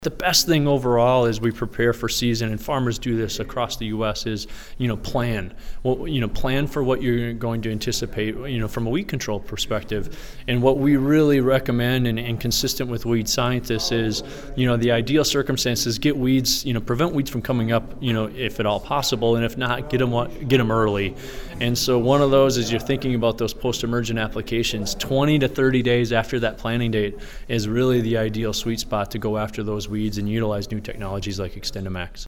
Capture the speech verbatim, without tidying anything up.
The best thing overall as we prepare for season, and farmers do this across the U S, is you know plan. Well, you know plan for what you're going to anticipate. You know from a weed control perspective, and what we really recommend, and, and consistent with weed scientists, is you know the ideal circumstances: get weeds, you know prevent weeds from coming up, you know if at all possible, and if not, get them get them early. And so one of those is, you're thinking about those post-emergent applications. twenty to thirty days after that planting date is really the ideal sweet spot to go after those weeds and utilize new technologies like XtendiMax.